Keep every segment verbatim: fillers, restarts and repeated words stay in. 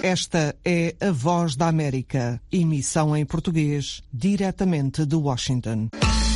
Esta é a Voz da América, emissão em português, diretamente de Washington.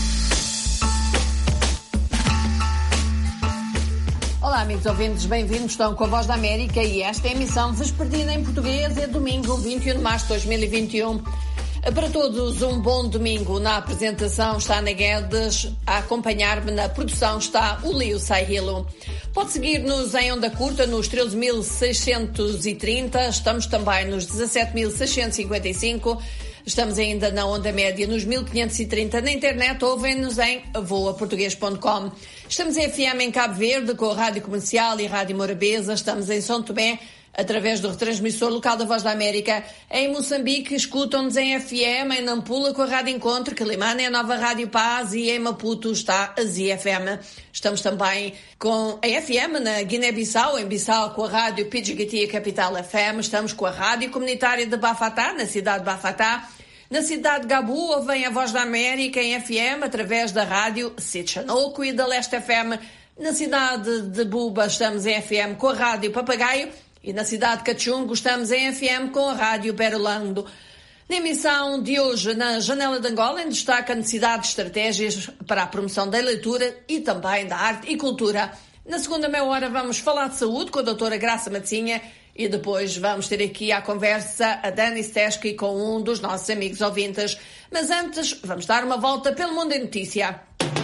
Olá, amigos ouvintes, bem-vindos. Estão com a Voz da América e esta é a emissão vespertina em português. É domingo, vinte e um de março de dois mil e vinte e um. Para todos, um bom domingo. Na apresentação está a Ana Guedes, a acompanhar-me na produção está o Leo Saihilo. Pode seguir-nos em onda curta nos treze mil seiscentos e trinta, estamos também nos dezassete mil seiscentos e cinquenta e cinco, estamos ainda na onda média nos mil quinhentos e trinta, na internet ouvem-nos em voa português ponto com. Estamos em F M em Cabo Verde com a Rádio Comercial e Rádio Morabeza, estamos em São Tomé através do retransmissor local da Voz da América. Em Moçambique escutam-nos em F M, em Nampula com a Rádio Encontro, Quelimane é a nova Rádio Paz e em Maputo está a Z F M. Estamos também com a F M na Guiné-Bissau, em Bissau com a Rádio Pidjigiti Capital F M. Estamos com a Rádio Comunitária de Bafatá, na cidade de Bafatá. Na cidade de Gabu ouvem a Voz da América em F M através da Rádio Sitchanolco e da Leste F M. Na cidade de Buba estamos em F M com a Rádio Papagaio. E na cidade de Cachungo estamos em F M com a Rádio Berolando. Na emissão de hoje, na Janela de Angola, em destaque a necessidade de estratégias para a promoção da leitura e também da arte e cultura. Na segunda meia hora vamos falar de saúde com a doutora Graça Matzinha e depois vamos ter aqui à conversa a Dani Stesky com um dos nossos amigos ouvintes. Mas antes, vamos dar uma volta pelo mundo em notícia.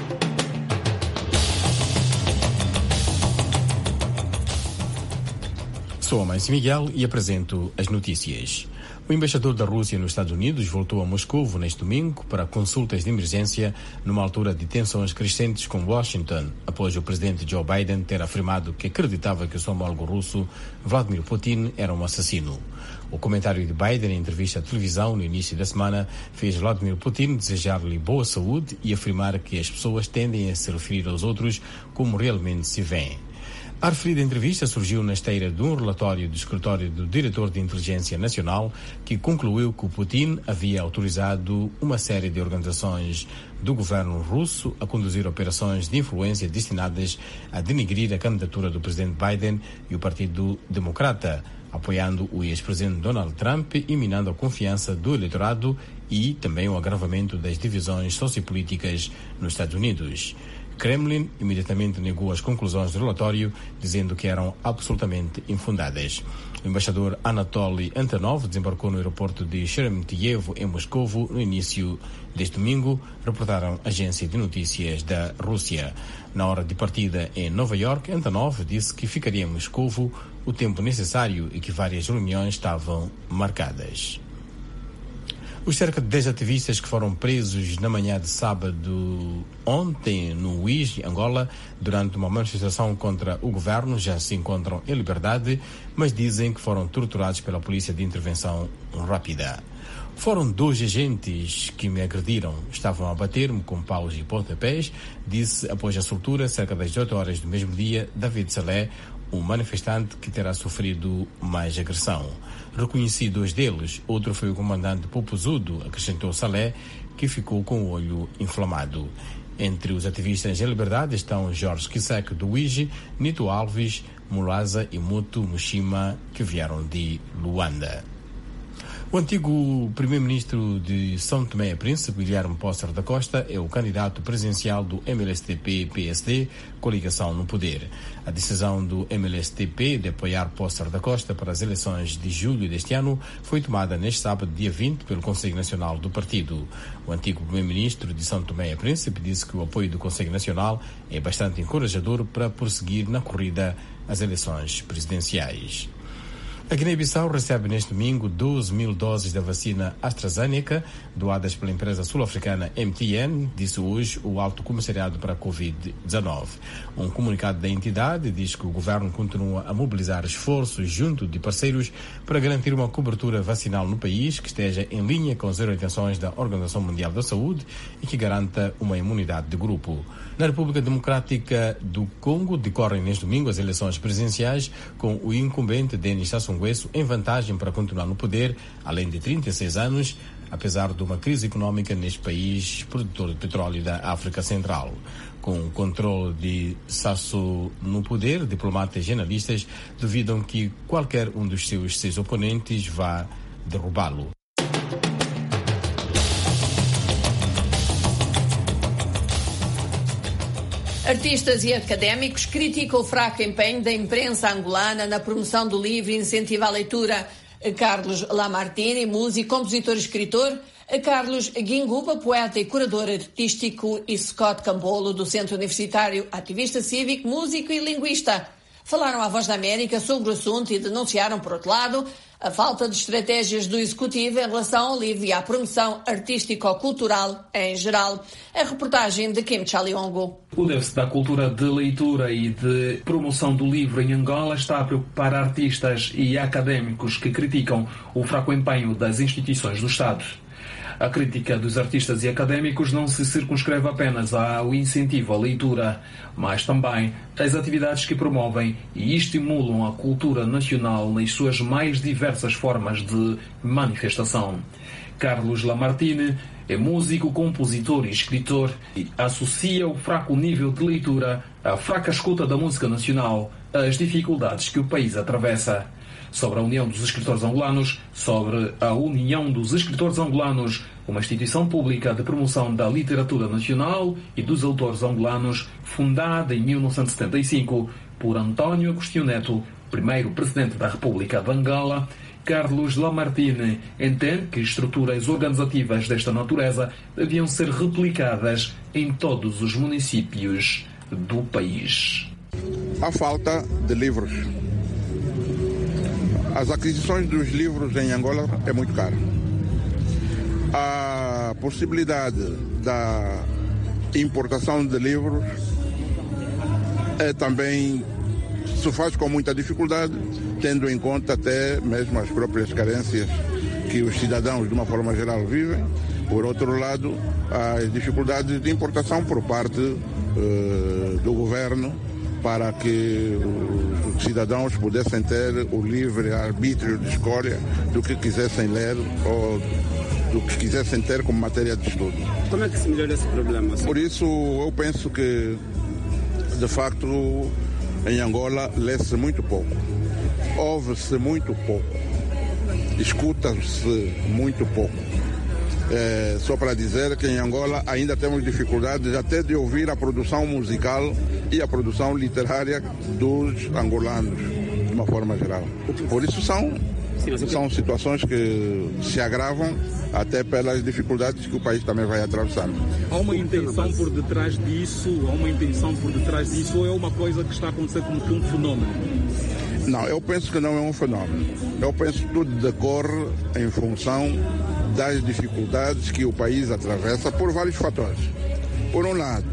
Sou a Mãe Miguel e apresento as notícias. O embaixador da Rússia nos Estados Unidos voltou a Moscovo neste domingo para consultas de emergência numa altura de tensões crescentes com Washington, após o presidente Joe Biden ter afirmado que acreditava que o seu homólogo russo, Vladimir Putin, era um assassino. O comentário de Biden em entrevista à televisão no início da semana fez Vladimir Putin desejar-lhe boa saúde e afirmar que as pessoas tendem a se referir aos outros como realmente se veem. A referida entrevista surgiu na esteira de um relatório do escritório do Diretor de Inteligência Nacional que concluiu que o Putin havia autorizado uma série de organizações do governo russo a conduzir operações de influência destinadas a denegrir a candidatura do presidente Biden e o Partido Democrata, apoiando o ex-presidente Donald Trump e minando a confiança do eleitorado e também o agravamento das divisões sociopolíticas nos Estados Unidos. Kremlin imediatamente negou as conclusões do relatório, dizendo que eram absolutamente infundadas. O embaixador Anatoly Antonov desembarcou no aeroporto de Sheremetyevo, em Moscovo, no início deste domingo, reportaram agência de notícias da Rússia. Na hora de partida em Nova York, Antonov disse que ficaria em Moscovo o tempo necessário e que várias reuniões estavam marcadas. Os cerca de dez ativistas que foram presos na manhã de sábado ontem no Uís, Angola, durante uma manifestação contra o governo, já se encontram em liberdade, mas dizem que foram torturados pela polícia de intervenção rápida. Foram dois agentes que me agrediram, estavam a bater-me com paus e pontapés, disse após a soltura, cerca das oito horas do mesmo dia, David Salé, um manifestante que terá sofrido mais agressão. Reconheci dois deles, outro foi o comandante Popozudo, acrescentou Salé, que ficou com o olho inflamado. Entre os ativistas em liberdade estão Jorge Kisek do Uíge, Nito Alves, Mulaza e Mutu Mushima, que vieram de Luanda. O antigo primeiro-ministro de São Tomé e Príncipe, Guilherme Pócer da Costa, é o candidato presidencial do M L S T P-P S D, coligação no poder. A decisão do M L S T P de apoiar Pócer da Costa para as eleições de julho deste ano foi tomada neste sábado, dia vinte, pelo Conselho Nacional do partido. O antigo primeiro-ministro de São Tomé e Príncipe disse que o apoio do Conselho Nacional é bastante encorajador para prosseguir na corrida às eleições presidenciais. A Guiné-Bissau recebe neste domingo doze mil doses da vacina AstraZeneca, doadas pela empresa sul-africana M T N, disse hoje o Alto Comissariado para a covid dezenove. Um comunicado da entidade diz que o governo continua a mobilizar esforços junto de parceiros para garantir uma cobertura vacinal no país que esteja em linha com as orientações da Organização Mundial da Saúde e que garanta uma imunidade de grupo. Na República Democrática do Congo decorrem neste domingo as eleições presidenciais, com o incumbente Denis Sassou Nguesso em vantagem para continuar no poder, além de trinta e seis anos, apesar de uma crise econômica neste país produtor de petróleo da África Central. Com o controle de Sassou no poder, diplomatas e jornalistas duvidam que qualquer um dos seus seis oponentes vá derrubá-lo. Artistas e académicos criticam o fraco empenho da imprensa angolana na promoção do livro e incentivo à leitura. Carlos Lamartine, músico, compositor e escritor, Carlos Guinguba, poeta e curador artístico, e Scott Cambolo, docente universitário, ativista cívico, músico e linguista, falaram à Voz da América sobre o assunto e denunciaram, por outro lado, a falta de estratégias do Executivo em relação ao livro e à promoção artístico-cultural em geral. A reportagem de Kim Chaliongo. O déficit da cultura de leitura e de promoção do livro em Angola está a preocupar artistas e académicos que criticam o fraco empenho das instituições do Estado. A crítica dos artistas e académicos não se circunscreve apenas ao incentivo à leitura, mas também às atividades que promovem e estimulam a cultura nacional nas suas mais diversas formas de manifestação. Carlos Lamartine é músico, compositor e escritor e associa o fraco nível de leitura à fraca escuta da música nacional às dificuldades que o país atravessa. Sobre a União dos Escritores Angolanos, sobre a União dos Escritores Angolanos, uma instituição pública de promoção da literatura nacional e dos autores angolanos, fundada em mil novecentos e setenta e cinco por António Agostinho Neto, primeiro presidente da República de Angola, Carlos Lamartine entende que estruturas organizativas desta natureza deviam ser replicadas em todos os municípios do país. A falta de livros. As aquisições dos livros em Angola é muito caro. A possibilidade da importação de livros é também se faz com muita dificuldade, tendo em conta até mesmo as próprias carências que os cidadãos, de uma forma geral, vivem. Por outro lado, as dificuldades de importação por parte uh, do governo, para que os cidadãos pudessem ter o livre arbítrio de escolha do que quisessem ler ou do que quisessem ter como matéria de estudo. Como é que se melhora esse problema? Por isso, eu penso que, de facto, em Angola lê-se muito pouco, ouve-se muito pouco, escuta-se muito pouco. É, só para dizer que em Angola ainda temos dificuldades até de ouvir a produção musical e a produção literária dos angolanos, de uma forma geral. Por isso são, são situações que se agravam até pelas dificuldades que o país também vai atravessando. Há uma intenção por detrás disso? Há uma intenção por detrás disso ou é uma coisa que está a acontecer como que um fenómeno? Não, eu penso que não é um fenómeno. Eu penso que tudo decorre em função das dificuldades que o país atravessa por vários fatores. Por um lado,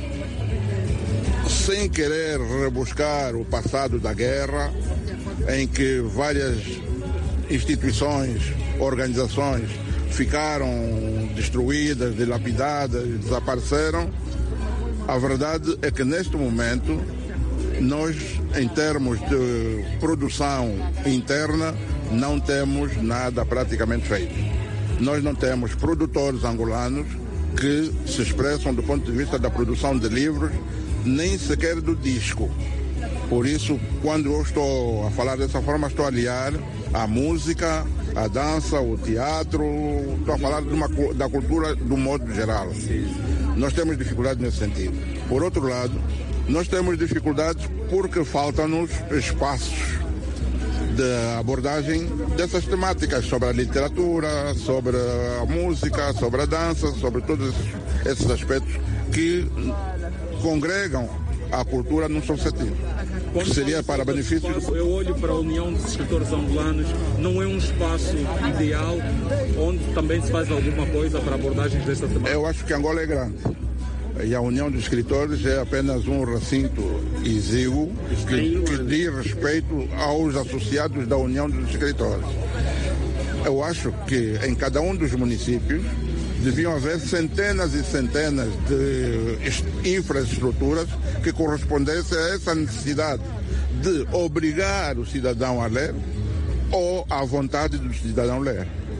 sem querer rebuscar o passado da guerra, em que várias instituições, organizações ficaram destruídas, dilapidadas, desapareceram, a verdade é que neste momento nós, em termos de produção interna, não temos nada praticamente feito. Nós não temos produtores angolanos que se expressam do ponto de vista da produção de livros, nem sequer do disco. Por isso, quando eu estou a falar dessa forma, estou a aliar a música, a dança, o teatro, estou a falar de uma, da cultura do modo geral. Nós temos dificuldades nesse sentido. Por outro lado, nós temos dificuldades porque faltam-nos espaços de abordagem dessas temáticas sobre a literatura, sobre a música, sobre a dança, sobre todos esses aspectos que congregam a cultura num só sentido. Que seria para benefício. Eu olho para a União dos Escritores Angolanos, não é um espaço ideal onde também se faz alguma coisa para abordagens desta temática? Eu acho que Angola é grande. E a União dos Escritores é apenas um recinto exíguo que, que diz respeito aos associados da União dos Escritores. Eu acho que em cada um dos municípios deviam haver centenas e centenas de infraestruturas que correspondessem a essa necessidade de obrigar o cidadão a ler ou à vontade do cidadão ler.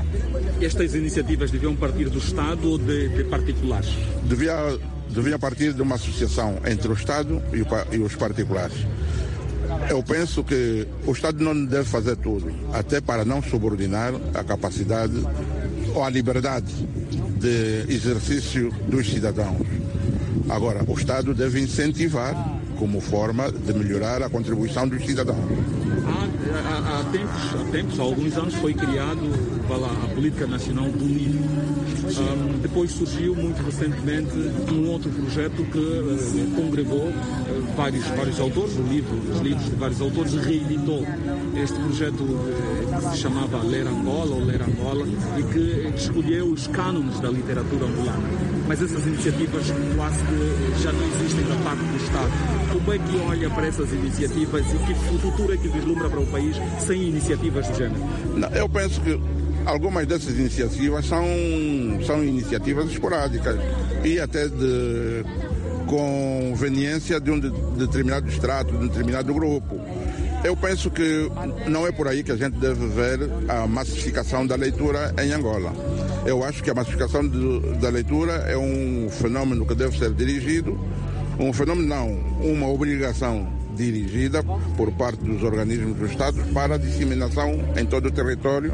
estas iniciativas deviam partir do Estado ou de, de particulares? Devia, devia partir de uma associação entre o Estado e, o, e os particulares. Eu penso que o Estado não deve fazer tudo, até para não subordinar a capacidade ou a liberdade de exercício dos cidadãos. Agora, o Estado deve incentivar como forma de melhorar a contribuição dos cidadãos. Há, há, há, tempos, há tempos, há alguns anos, foi criado a Política Nacional do Livro. Um, depois surgiu, muito recentemente, um outro projeto que uh, congregou uh, vários, vários autores, o livro, os livros de vários autores, reeditou este projeto uh, que se chamava Ler Angola, ou Ler Angola, e que escolheu os cânones da literatura angolana. Mas essas iniciativas quase que já não existem da parte do Estado. Como é que olha para essas iniciativas e que futuro é que vislumbra para o país sem iniciativas do género? Não, eu penso que algumas dessas iniciativas são, são iniciativas esporádicas e até de conveniência de um de, determinado extrato, de um determinado grupo. Eu penso que não é por aí que a gente deve ver a massificação da leitura em Angola. Eu acho que a massificação de, da leitura é um fenômeno que deve ser dirigido, um fenômeno não, uma obrigação dirigida por parte dos organismos do Estado para a disseminação em todo o território,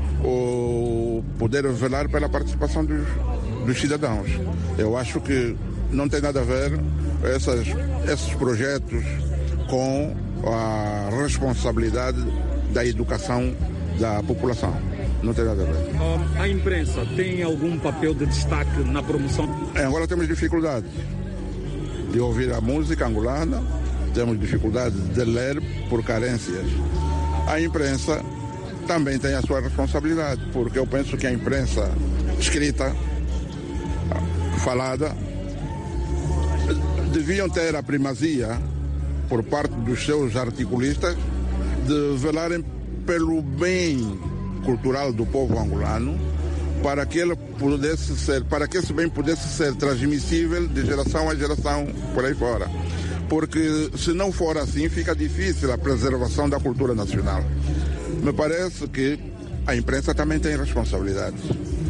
ou poder velar pela participação dos, dos cidadãos. Eu acho que não tem nada a ver essas, esses projetos com a responsabilidade da educação da população. Não tem nada a ver. A imprensa tem algum papel de destaque na promoção? Em Angola temos dificuldade de ouvir a música angolana, temos dificuldade de ler por carências. A imprensa também tem a sua responsabilidade, porque eu penso que a imprensa escrita, falada, deviam ter a primazia por parte dos seus articulistas de velarem pelo bem cultural do povo angolano, para que ele pudesse ser, para que esse bem pudesse ser transmissível de geração a geração por aí fora. Porque se não for assim, fica difícil a preservação da cultura nacional. Me parece que a imprensa também tem responsabilidades.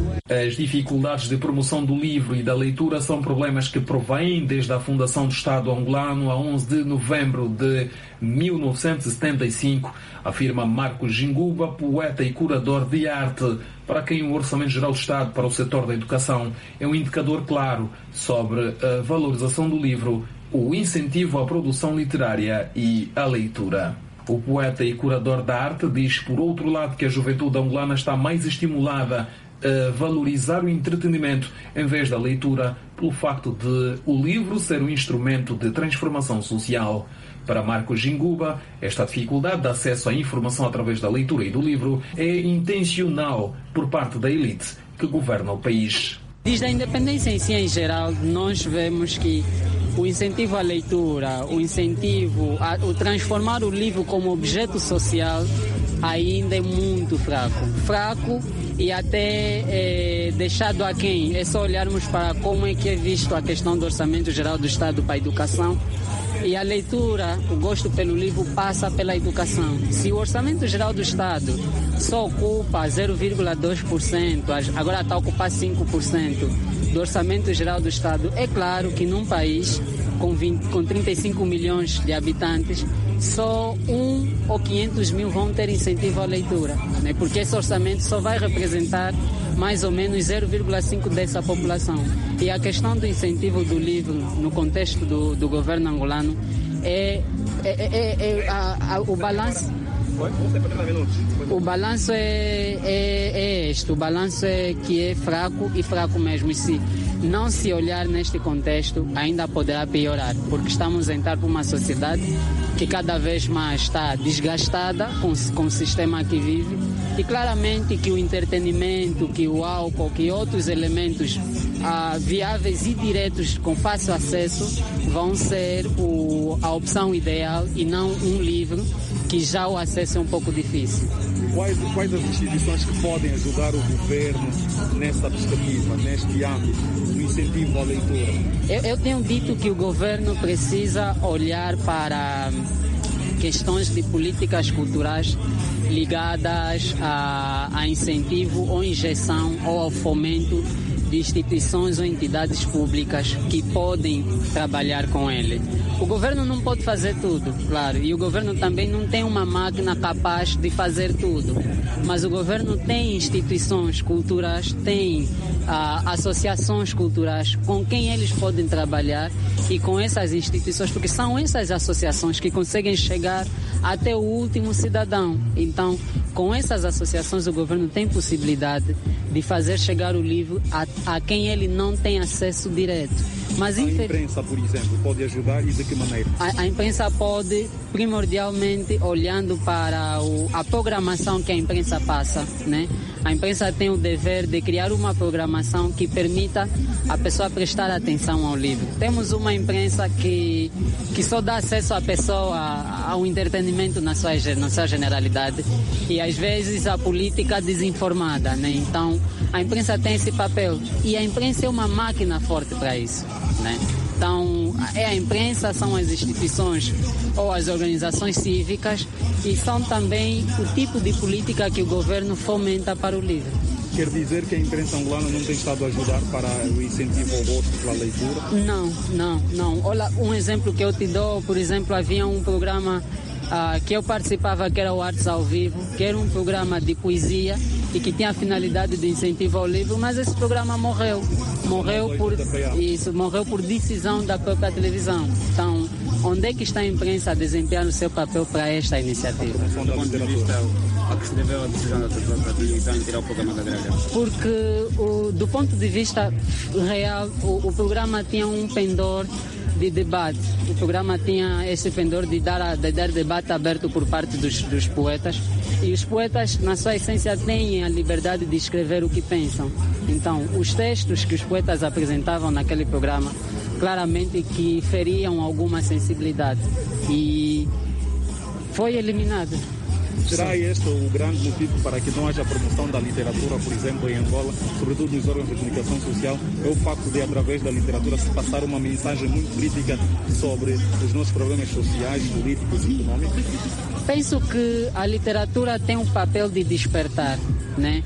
As dificuldades de promoção do livro e da leitura são problemas que provêm desde a fundação do Estado angolano a onze de novembro de mil novecentos e setenta e cinco, afirma Marcos Ginguba, poeta e curador de arte, para quem o Orçamento Geral do Estado para o setor da educação é um indicador claro sobre a valorização do livro, o incentivo à produção literária e à leitura. O poeta e curador da arte diz, por outro lado, que a juventude angolana está mais estimulada a valorizar o entretenimento em vez da leitura, pelo facto de o livro ser um instrumento de transformação social. Para Marcos Ginguba, esta dificuldade de acesso à informação através da leitura e do livro é intencional por parte da elite que governa o país. Desde a independência em si, em geral, nós vemos que o incentivo à leitura, o incentivo a o transformar o livro como objeto social ainda é muito fraco. Fraco e até é, deixado aquém. É só olharmos para como é que é visto a questão do Orçamento Geral do Estado para a educação. E a leitura, o gosto pelo livro passa pela educação. Se o Orçamento Geral do Estado só ocupa zero vírgula dois por cento, agora está a ocupar cinco por cento do Orçamento Geral do Estado, é claro que num país com, vinte, com trinta e cinco milhões de habitantes, só um ou quinhentos mil vão ter incentivo à leitura, né? Porque esse orçamento só vai representar mais ou menos zero vírgula cinco por cento dessa população. E a questão do incentivo do livro no contexto do, do governo angolano é, é, é, é a, a, o balanço. O balanço é, é, é este, o balanço é que é fraco e fraco mesmo. E se não se olhar neste contexto, ainda poderá piorar, porque estamos a entrar para uma sociedade que cada vez mais está desgastada com, com o sistema que vive, e claramente que o entretenimento, que o álcool, que outros elementos ah, viáveis e diretos com fácil acesso vão ser o, a opção ideal e não um livro que já o acesso é um pouco difícil. Quais, quais as instituições que podem ajudar o governo nessa perspectiva, neste âmbito, no incentivo à leitura? Eu, eu tenho dito que o governo precisa olhar para questões de políticas culturais ligadas a, a incentivo ou injeção ou ao fomento de instituições ou entidades públicas que podem trabalhar com ele. O governo não pode fazer tudo, claro, e o governo também não tem uma máquina capaz de fazer tudo, mas o governo tem instituições culturais, tem ah, associações culturais com quem eles podem trabalhar, e com essas instituições, porque são essas associações que conseguem chegar até o último cidadão. Então, com essas associações, o governo tem possibilidade de fazer chegar o livro a, a quem ele não tem acesso direto. Mas a imprensa, por exemplo, pode ajudar, e de que maneira? A, a imprensa pode, primordialmente, olhando para o, a programação que a imprensa passa, né? A imprensa tem o dever de criar uma programação que permita a pessoa prestar atenção ao livro. Temos uma imprensa que, que só dá acesso à pessoa ao entretenimento na sua, na sua generalidade, e às vezes a política desinformada, né? Então, a imprensa tem esse papel, e a imprensa é uma máquina forte para isso, né? Então, é a imprensa, são as instituições ou as organizações cívicas, e são também o tipo de política que o governo fomenta para o livro. Quer dizer que a imprensa angolana não tem estado a ajudar para o incentivo ao gosto pela leitura? Não, não, não. Olha, um exemplo que eu te dou, por exemplo, havia um programa uh, que eu participava, que era o Artes ao Vivo, que era um programa de poesia e que tinha a finalidade de incentivo ao livro, mas esse programa morreu. Morreu por, isso, morreu por decisão da própria televisão. Então, onde é que está a imprensa a desempenhar o seu papel para esta iniciativa? Do ponto de vista, a que se deveu a decisão da própria televisão em tirar o programa da grelha? Porque, o, do ponto de vista real, o, o programa tinha um pendor de debate. O programa tinha esse pendor de dar, de dar debate aberto por parte dos, dos poetas. E os poetas, na sua essência, têm a liberdade de escrever o que pensam. Então, os textos que os poetas apresentavam naquele programa, claramente que feriam alguma sensibilidade. E foi eliminado. Será este o grande motivo para que não haja promoção da literatura, por exemplo, em Angola, sobretudo nos órgãos de comunicação social? É o facto de, através da literatura, se passar uma mensagem muito crítica sobre os nossos problemas sociais, políticos e econômicos? Penso que a literatura tem um papel de despertar, né?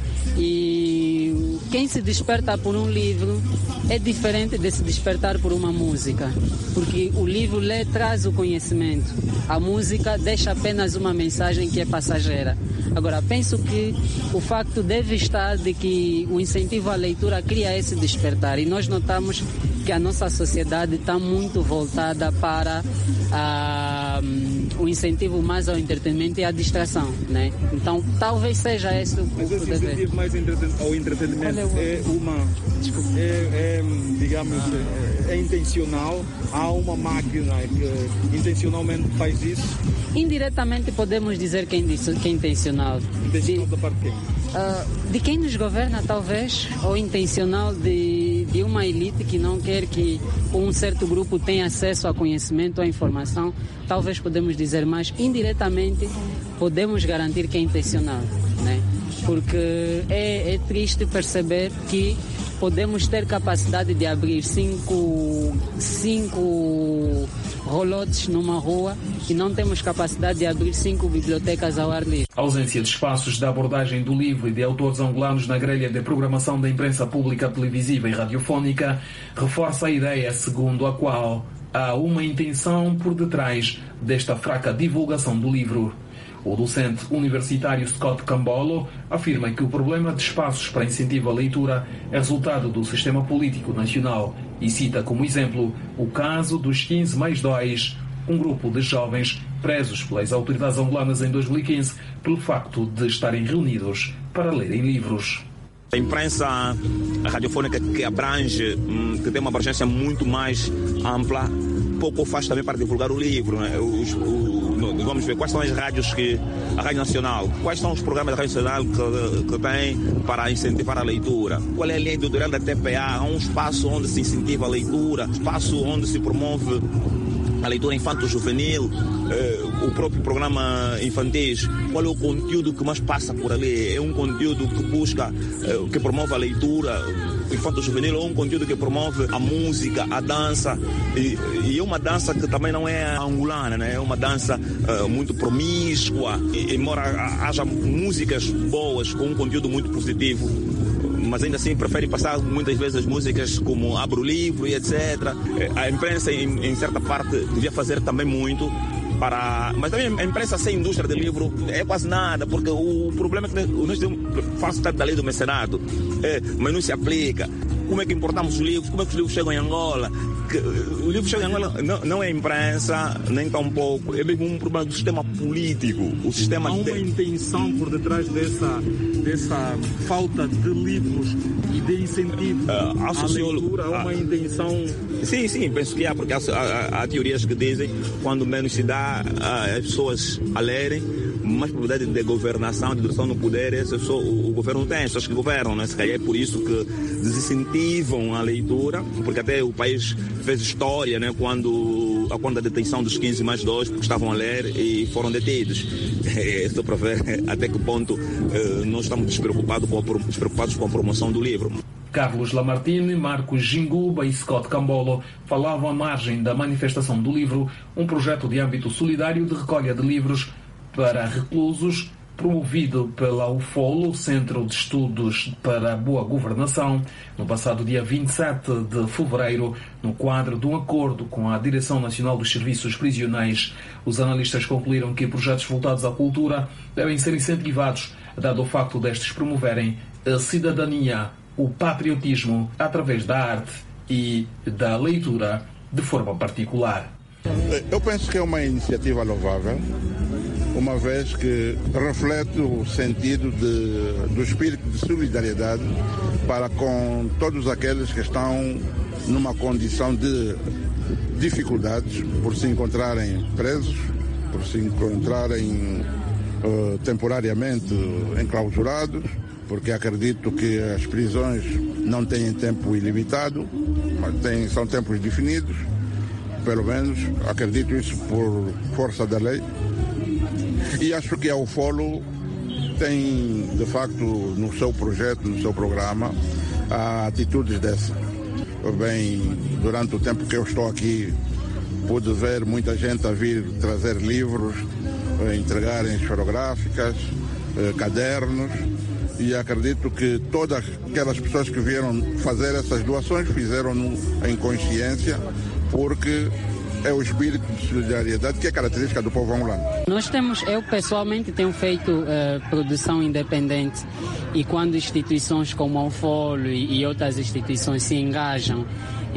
E quem se desperta por um livro é diferente de se despertar por uma música, porque o livro lê, traz o conhecimento, a música deixa apenas uma mensagem que é passageira. Agora, penso que o facto deve estar de que o incentivo à leitura cria esse despertar, e nós notamos que a nossa sociedade está muito voltada para ah, o incentivo mais ao entretenimento e à distração, né? Então, talvez seja esse o Mas esse incentivo mais ao entretenimento é uma, é, é, digamos, é, é intencional? Há uma máquina que intencionalmente faz isso? Indiretamente podemos dizer que é intencional. Intencional da parte de quem? Uh, de quem nos governa, talvez, ou intencional de, de uma elite que não quer que um certo grupo tenha acesso a conhecimento, a informação. Talvez podemos dizer, mas indiretamente podemos garantir que é intencional, né? Porque é, é triste perceber que podemos ter capacidade de abrir cinco, cinco rolotes numa rua e não temos capacidade de abrir cinco bibliotecas ao ar livre. A ausência de espaços de abordagem do livro e de autores angolanos na grelha de programação da imprensa pública televisiva e radiofónica reforça a ideia segundo a qual há uma intenção por detrás desta fraca divulgação do livro. O docente universitário Scott Cambolo afirma que o problema de espaços para incentivo à leitura é resultado do sistema político nacional e cita como exemplo o caso dos quinze mais dois, um grupo de jovens presos pelas autoridades angolanas em dois mil e quinze pelo facto de estarem reunidos para lerem livros. A imprensa radiofónica que abrange, que tem uma abrangência muito mais ampla, pouco faz também para divulgar o livro, né? Os, o, vamos ver quais são as rádios que a Rádio Nacional, quais são os programas da Rádio Nacional que, que tem para incentivar a leitura, qual é a linha editorial da T P A, há um espaço onde se incentiva a leitura, espaço onde se promove a leitura infanto-juvenil, eh, o próprio programa infantis, qual é o conteúdo que mais passa por ali? É um conteúdo que busca, eh, que promove a leitura infanto-juvenil, ou um conteúdo que promove a música, a dança, e, e é uma dança que também não é angolana, né? É uma dança uh, muito promíscua, e, embora haja músicas boas com um conteúdo muito positivo, mas ainda assim prefere passar muitas vezes as músicas como Abra o Livro e etcétera. A imprensa, em, em certa parte, devia fazer também muito para... Mas também a imprensa sem indústria de livro é quase nada, porque o problema é que nós fazemos parte da lei do mecenato, é, mas não se aplica. Como é que importamos os livros? Como é que os livros chegam em Angola? Que, o livro chega em Angola não, não é a imprensa, nem tão pouco, é mesmo um problema do sistema político. O sistema Há uma de... intenção por detrás dessa, dessa falta de livros e de incentivo uh, à leitura, há uma uh, intenção... Sim, sim, penso que há, porque há, há, há teorias que dizem que quando menos se dá uh, as pessoas a lerem, mais probabilidade de governação, de direção no poder, essa pessoa, o, o governo tem, as pessoas que governam, né? Se calhar é por isso que desincentivam a leitura, porque até o país fez história, né? Quando, quando a detenção dos quinze mais dois, porque estavam a ler e foram detidos. É só para ver até que ponto eh, nós estamos despreocupados com, a, despreocupados com a promoção do livro. Carlos Lamartine, Marcos Ginguba e Scott Cambolo falavam à margem da manifestação do livro, um projeto de âmbito solidário de recolha de livros para reclusos, promovido pela U F O L O, Centro de Estudos para a Boa Governação, no passado dia vinte e sete de fevereiro, no quadro de um acordo com a Direção Nacional dos Serviços Prisionais. Os analistas concluíram que projetos voltados à cultura devem ser incentivados, dado o facto destes promoverem a cidadania, o patriotismo, através da arte e da leitura de forma particular. Eu penso que é uma iniciativa louvável, uma vez que reflete o sentido de, do espírito de solidariedade para com todos aqueles que estão numa condição de dificuldades por se encontrarem presos, por se encontrarem uh, temporariamente enclausurados, porque acredito que as prisões não têm tempo ilimitado, mas têm, são tempos definidos, pelo menos acredito isso por força da lei. E acho que a U F O L O tem, de facto, no seu projeto, no seu programa, atitudes dessas. Bem, durante o tempo que eu estou aqui, pude ver muita gente a vir trazer livros, entregarem esferográficas, cadernos, e acredito que todas aquelas pessoas que vieram fazer essas doações fizeram-no em consciência, porque é o espírito de solidariedade que é característica do povo angolano. Nós temos, eu pessoalmente tenho feito uh, produção independente, e quando instituições como a U F O L O e, e outras instituições se engajam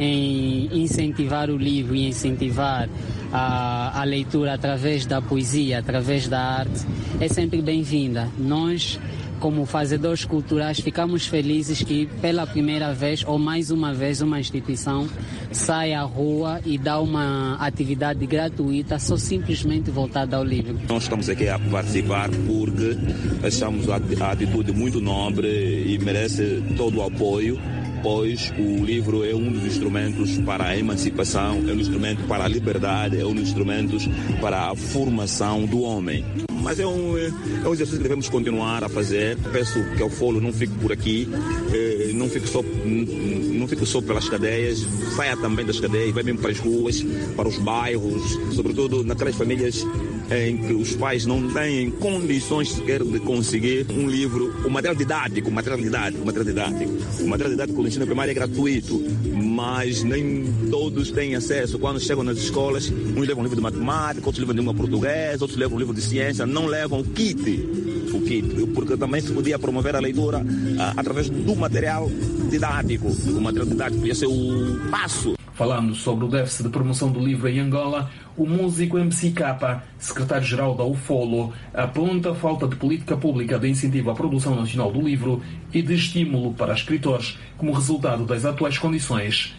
em incentivar o livro e incentivar a, a leitura através da poesia, através da arte, é sempre bem-vinda. Nós, como fazedores culturais, ficamos felizes que pela primeira vez ou mais uma vez uma instituição sai à rua e dá uma atividade gratuita só simplesmente voltada ao livro. Nós estamos aqui a participar porque achamos a atitude muito nobre e merece todo o apoio, pois o livro é um dos instrumentos para a emancipação, é um instrumento para a liberdade, é um dos instrumentos para a formação do homem. Mas é um, é um exercício que devemos continuar a fazer. Peço que o F O L O não fique por aqui, eh, não, fique só, não fique só pelas cadeias, saia também das cadeias, vai mesmo para as ruas, para os bairros, sobretudo naquelas famílias em que os pais não têm condições sequer de conseguir um livro, o material didático, o material didático, o material didático. O material didático do ensino primário é gratuito, mas nem todos têm acesso. Quando chegam nas escolas, uns levam um livro de matemática, outros levam de língua portuguesa, outros levam um livro de ciência, não levam o kit, o kit, porque também se podia promover a leitura ah, através do material didático. O material didático podia ser o passo. Falando sobre o déficit de promoção do livro em Angola, o músico M C K, secretário-geral da U F O L O, aponta a falta de política pública de incentivo à produção nacional do livro e de estímulo para escritores como resultado das atuais condições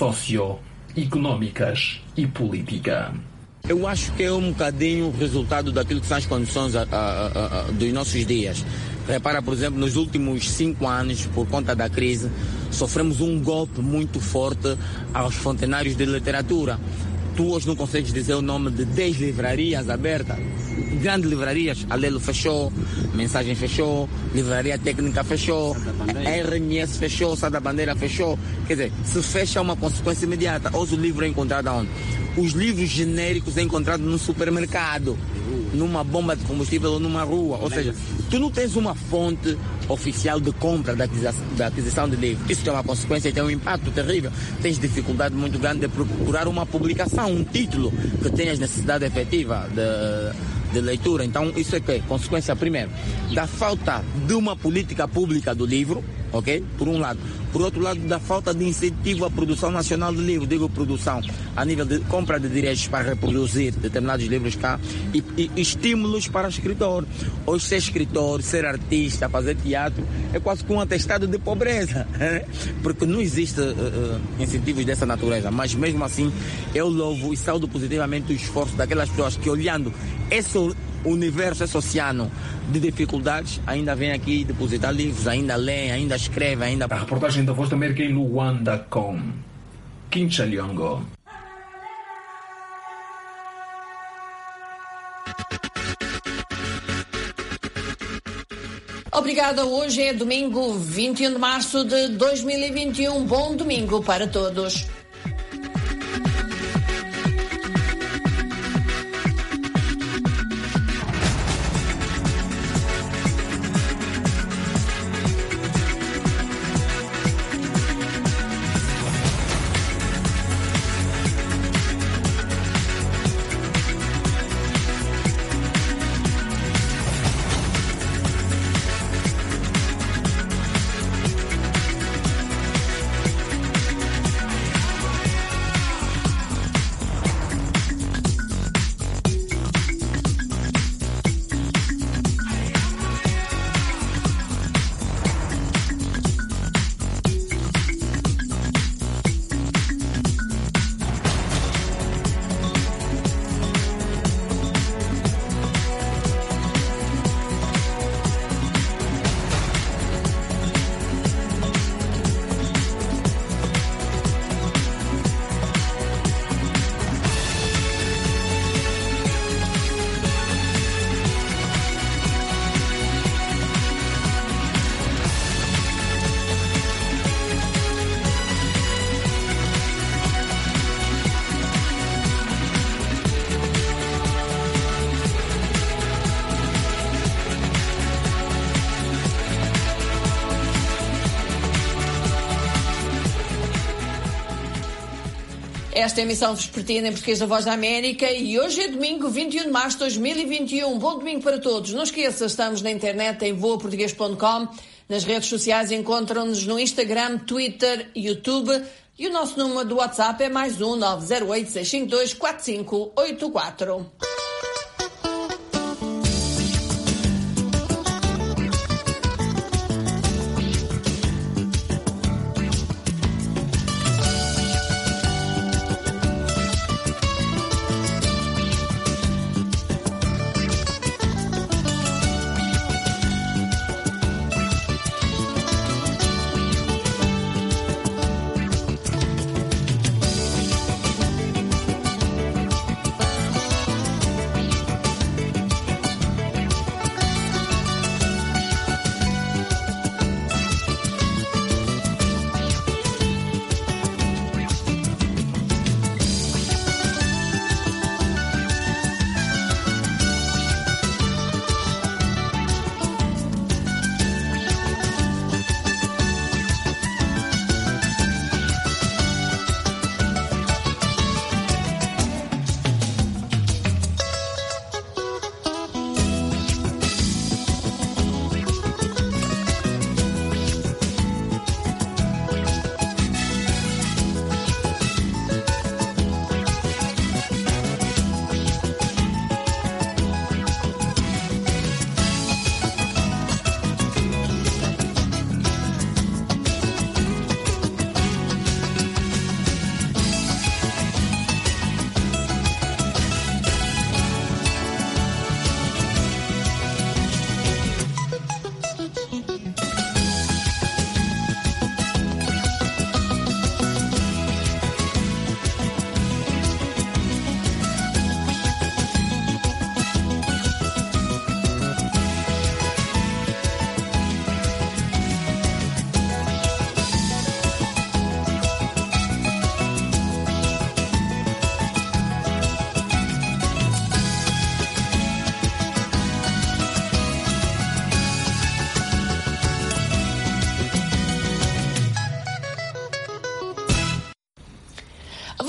socioeconómicas e política. Eu acho que é um bocadinho resultado daquilo que são as condições a, a, a, a, dos nossos dias. Repara, por exemplo, nos últimos cinco anos, por conta da crise, sofremos um golpe muito forte aos fontenários de literatura. tu hoje não consegues dizer o nome de dez livrarias abertas. Grandes livrarias, Alelo fechou, Mensagem fechou, Livraria Técnica fechou, R M S fechou, Sá da Bandeira fechou. Quer dizer, se fecha é uma consequência imediata. Hoje o livro é encontrado onde? Os livros genéricos é encontrado num supermercado, numa bomba de combustível ou numa rua. Ou seja, tu não tens uma fonte oficial de compra, da aquisição, da aquisição de livros. Isso tem uma consequência e tem um impacto terrível. Tens dificuldade muito grande de procurar uma publicação, um título que tenhas necessidade efetiva de... de leitura. Então isso é que consequência primeiro da falta de uma política pública do livro, ok? Por um lado. Por outro lado, da falta de incentivo à produção nacional de livro, digo produção a nível de compra de direitos para reproduzir determinados livros cá e, e estímulos para o escritor. Hoje ser escritor, ser artista, fazer teatro é quase que um atestado de pobreza, porque não existe uh, uh, incentivos dessa natureza, mas mesmo assim eu louvo e saúdo positivamente o esforço daquelas pessoas que, olhando esse universo, esse oceano de dificuldades, ainda vem aqui depositar livros, ainda lê, ainda escreve, ainda... A reportagem da Voz da América em Luanda com Kincha Liongo. Obrigada. Hoje é domingo, vinte e um de março de dois mil e vinte e um. Bom domingo para todos. Esta emissão vespertina em português da Voz da América e hoje é domingo, vinte e um de março de dois mil e vinte e um. Bom domingo para todos. Não esqueça, estamos na internet em voa português ponto com. Nas redes sociais encontram-nos no Instagram, Twitter, YouTube e o nosso número do WhatsApp é mais um nove zero oito, seis cinco dois, quatro cinco oito quatro.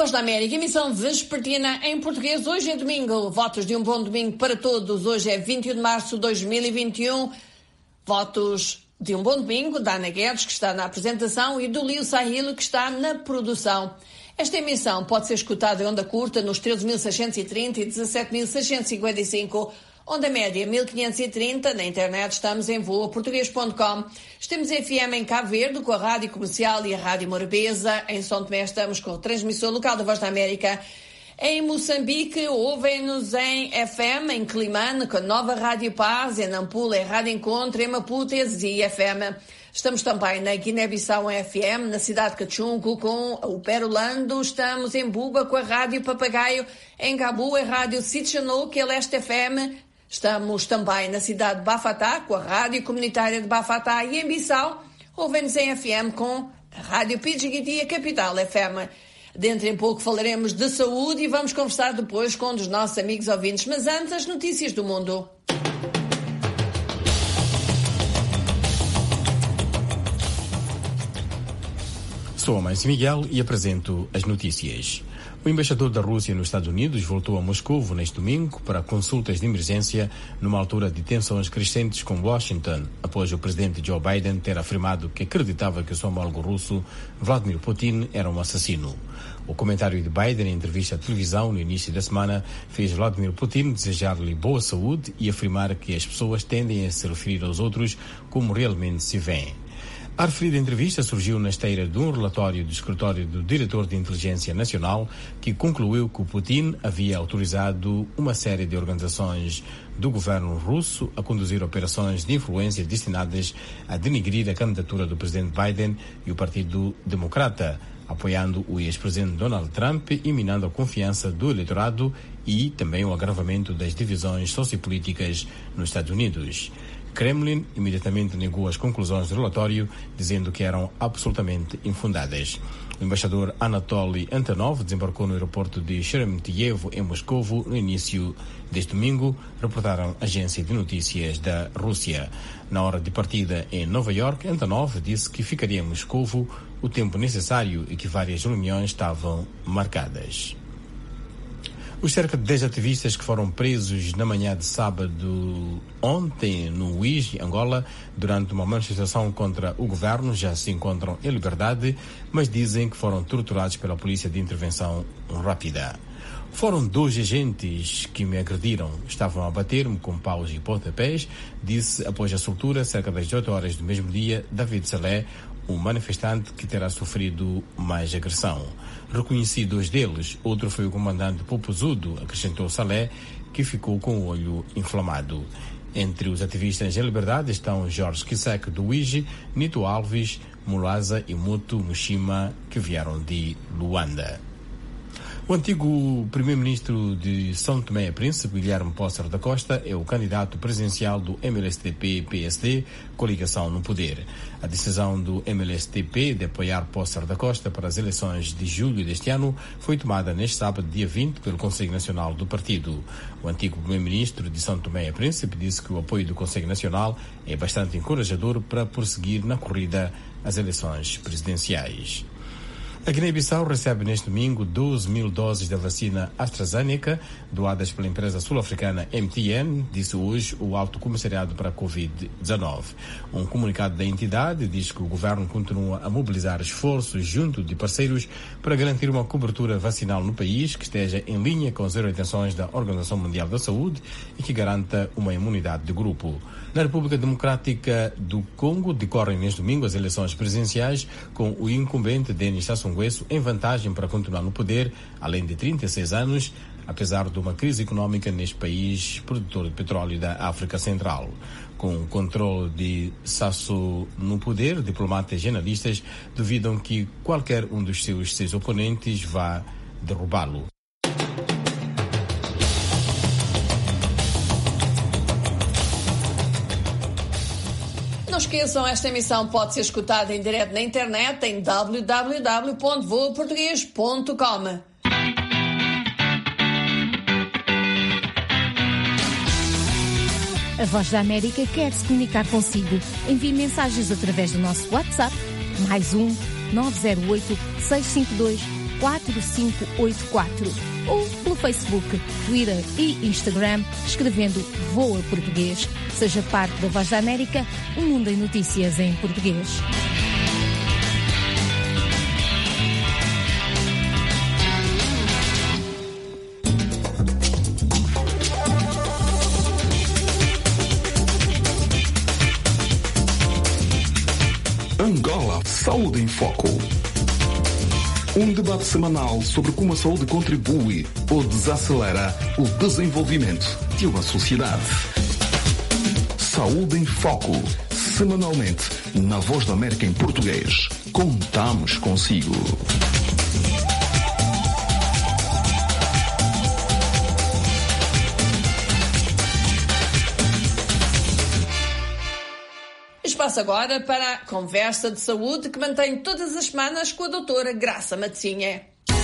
Voz da América, emissão vespertina em português. Hoje é domingo. Votos de um bom domingo para todos. Hoje é vinte e um de março de dois mil e vinte e um. Votos de um bom domingo da Ana Guedes, que está na apresentação, e do Lio Sahilo, que está na produção. Esta emissão pode ser escutada em onda curta nos treze mil seiscentos e trinta e dezassete mil seiscentos e cinquenta e cinco. Onda média mil quinhentos e trinta, na internet estamos em voa português ponto com. Estamos em F M em Cabo Verde com a Rádio Comercial e a Rádio Morabeza. Em São Tomé estamos com a transmissão local da Voz da América. Em Moçambique ouvem-nos em F M, em Climane com a nova Rádio Paz, em Nampula é Rádio Encontro, em Maputo é Z F M. Estamos também na Guiné-Bissau em F M, na cidade de Cachunco com o Perolando. Estamos em Buba com a Rádio Papagaio, em Gabu é Rádio Sitchanou, que é Leste F M. Estamos também na cidade de Bafatá, com a Rádio Comunitária de Bafatá, e em Bissau, ouvem-nos em F M com a Rádio Pidgigiti, a Capital F M. Dentro em pouco falaremos de saúde e vamos conversar depois com um dos nossos amigos ouvintes. Mas antes, as notícias do mundo. Sou a Mãe Miguel e apresento as notícias. O embaixador da Rússia nos Estados Unidos voltou a Moscovo neste domingo para consultas de emergência numa altura de tensões crescentes com Washington, após o presidente Joe Biden ter afirmado que acreditava que o seu homólogo russo, Vladimir Putin, era um assassino. O comentário de Biden em entrevista à televisão no início da semana fez Vladimir Putin desejar-lhe boa saúde e afirmar que as pessoas tendem a se referir aos outros como realmente se veem. A referida entrevista surgiu na esteira de um relatório do escritório do Diretor de Inteligência Nacional que concluiu que o Putin havia autorizado uma série de organizações do governo russo a conduzir operações de influência destinadas a denegrir a candidatura do presidente Biden e o Partido Democrata, apoiando o ex-presidente Donald Trump e minando a confiança do eleitorado e também o agravamento das divisões sociopolíticas nos Estados Unidos. Kremlin imediatamente negou as conclusões do relatório, dizendo que eram absolutamente infundadas. O embaixador Anatoly Antonov desembarcou no aeroporto de Sheremetyevo, em Moscovo, no início deste domingo, reportaram agência de notícias da Rússia. Na hora de partida em Nova York, Antonov disse que ficaria em Moscovo o tempo necessário e que várias reuniões estavam marcadas. Os cerca de dez ativistas que foram presos na manhã de sábado ontem no Uíge, Angola, durante uma manifestação contra o governo, já se encontram em liberdade, mas dizem que foram torturados pela polícia de intervenção rápida. Foram dois agentes que me agrediram, estavam a bater-me com paus e pontapés, disse após a soltura, cerca das oito horas do mesmo dia, David Salé, um manifestante que terá sofrido mais agressão. Reconheci dois deles, outro foi o comandante Popozudo, acrescentou Salé, que ficou com o olho inflamado. Entre os ativistas em liberdade estão Jorge Kisek do Uíge, Nito Alves, Mulaza e Mutu Mushima, que vieram de Luanda. O antigo primeiro-ministro de São Tomé e Príncipe, Guilherme Póssar da Costa, é o candidato presidencial do M L S T P-P S D, coligação no poder. A decisão do M L S T P de apoiar Póssar da Costa para as eleições de julho deste ano foi tomada neste sábado, dia vinte, pelo Conselho Nacional do partido. O antigo primeiro-ministro de São Tomé e Príncipe disse que o apoio do Conselho Nacional é bastante encorajador para prosseguir na corrida às eleições presidenciais. A Guiné-Bissau recebe neste domingo doze mil doses da vacina AstraZeneca, doadas pela empresa sul-africana M T N, disse hoje o Alto Comissariado para a covid dezenove. Um comunicado da entidade diz que o governo continua a mobilizar esforços junto de parceiros para garantir uma cobertura vacinal no país que esteja em linha com as orientações da Organização Mundial da Saúde e que garanta uma imunidade de grupo. Na República Democrática do Congo decorrem neste domingo as eleições presidenciais, com o incumbente Denis Sassou Nguesso em vantagem para continuar no poder, além de trinta e seis anos, apesar de uma crise econômica neste país produtor de petróleo da África Central. Com o controle de Sassou no poder, diplomatas e analistas duvidam que qualquer um dos seus seis oponentes vá derrubá-lo. Não esqueçam, esta emissão pode ser escutada em direto na internet em w w w ponto voa português ponto com. A Voz da América quer se comunicar consigo. Envie mensagens através do nosso WhatsApp, mais um nove zero oito, seis cinco dois, quatro cinco oito quatro ou pelo Facebook, Twitter e Instagram, escrevendo Voa Português. Seja parte da Voz da América, um mundo em notícias em português. Angola Saúde em Foco. Um debate semanal sobre como a saúde contribui ou desacelera o desenvolvimento de uma sociedade. Saúde em Foco. Semanalmente, na Voz da América em português. Contamos consigo. Espaço agora para a conversa de saúde que mantém todas as semanas com a doutora Graça Matzinha.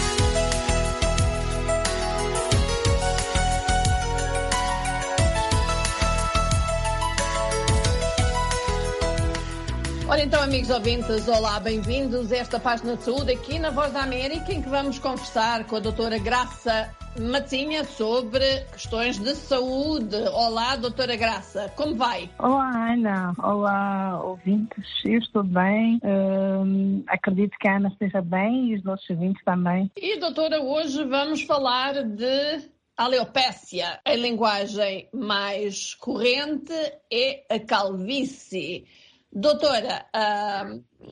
Ora então, amigos ouvintes, olá, bem-vindos a esta página de saúde aqui na Voz da América, em que vamos conversar com a doutora Graça Matzinha sobre questões de saúde. Olá, doutora Graça, como vai? Olá, Ana. Olá, ouvintes. Eu estou bem. Hum, acredito que a Ana esteja bem e os nossos ouvintes também. E, doutora, hoje vamos falar de alopecia. A linguagem mais corrente é a calvície. Doutora, a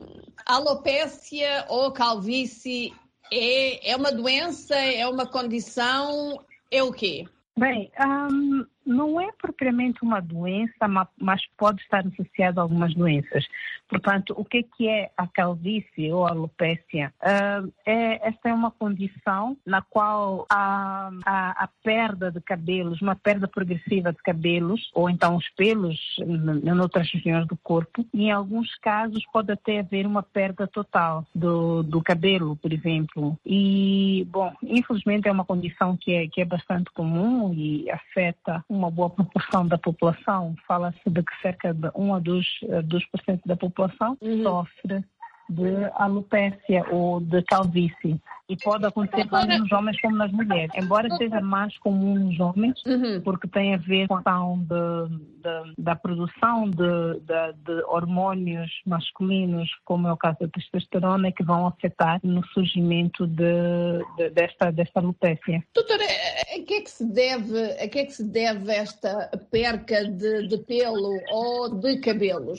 alopecia ou calvície é, é uma doença, é uma condição, é o quê? Bem, um, não é propriamente uma doença, mas pode estar associada a algumas doenças. Portanto, o que é a calvície ou a alopecia? Uh, é, esta é uma condição na qual a, a, a perda de cabelos, uma perda progressiva de cabelos, ou então os pelos em outras regiões do corpo, e em alguns casos pode até haver uma perda total do, do cabelo, por exemplo. E, bom, infelizmente é uma condição que é, que é bastante comum e afeta uma boa proporção da população. Fala-se de que cerca de um a dois por cento da população uhum. sofre de alopecia ou de calvície. E pode acontecer tanto nos homens como nas mulheres. Embora seja mais comum nos homens, uhum. porque tem a ver com a questão de, de, da produção de, de, de hormônios masculinos, como é o caso da testosterona, que vão afetar no surgimento de, de, desta, desta alopecia. Doutora, a que é que se deve, a que é que se deve esta perca de, de pelo ou de cabelos?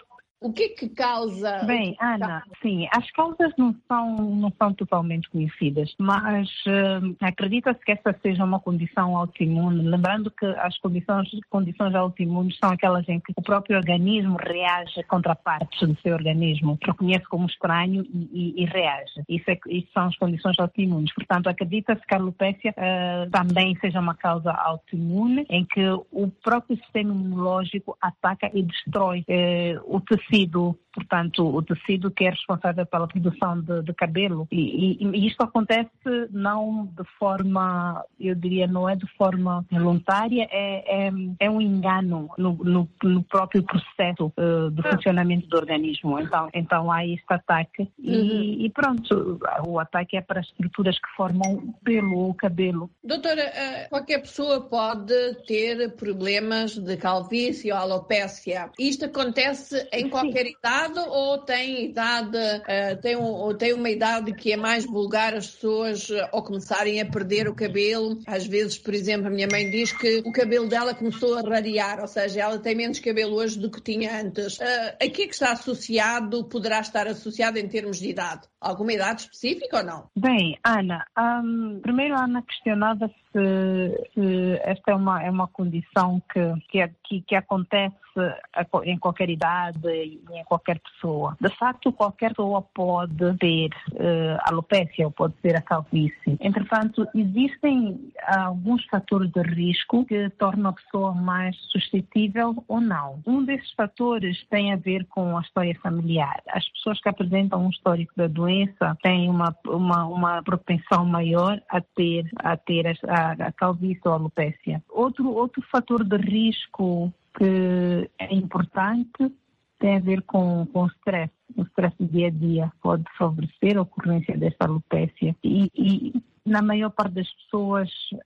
O que é que causa? Bem, Ana, sim, as causas não são, não são totalmente conhecidas, mas uh, acredita-se que essa seja uma condição autoimune, lembrando que as condições, condições autoimunes são aquelas em que o próprio organismo reage contra partes do seu organismo, reconhece como estranho e, e, e reage. Isso, é, isso são as condições autoimunes. Portanto, acredita-se que a alopecia uh, também seja uma causa autoimune, em que o próprio sistema imunológico ataca e destrói uh, o tecido. Tecido, portanto, o tecido que é responsável pela produção de, de cabelo. E, e, e isto acontece não de forma, eu diria, não é de forma voluntária, é, é, é um engano no, no, no próprio processo uh, de funcionamento do organismo. Então, então há este ataque e, uhum. e pronto, o ataque é para as estruturas que formam o pelo ou o cabelo. Doutora, qualquer pessoa pode ter problemas de calvície ou alopecia. Isto acontece em qualquer qualquer idade ou tem idade, uh, tem, um, ou tem uma idade que é mais vulgar as pessoas uh, ao começarem a perder o cabelo? Às vezes, por exemplo, a minha mãe diz que o cabelo dela começou a rarear, ou seja, ela tem menos cabelo hoje do que tinha antes. Uh, a que é que está associado, poderá estar associado em termos de idade? Alguma idade específica ou não? Bem, Ana, um, primeiro a Ana questionava se, se esta é uma, é uma condição que, que, que, que acontece em qualquer idade e em qualquer pessoa. De facto, qualquer pessoa pode ter uh, alopecia ou pode ter a calvície. Entretanto, existem alguns fatores de risco que tornam a pessoa mais suscetível ou não. Um desses fatores tem a ver com a história familiar. As pessoas que apresentam um histórico da doença têm uma, uma, uma propensão maior a ter, a, ter a, a calvície ou a alopecia. Outro, outro fator de risco que é importante tem a ver com, com o stress. O stress do dia a dia pode favorecer a ocorrência desta alopécia. E, e na maior parte das pessoas,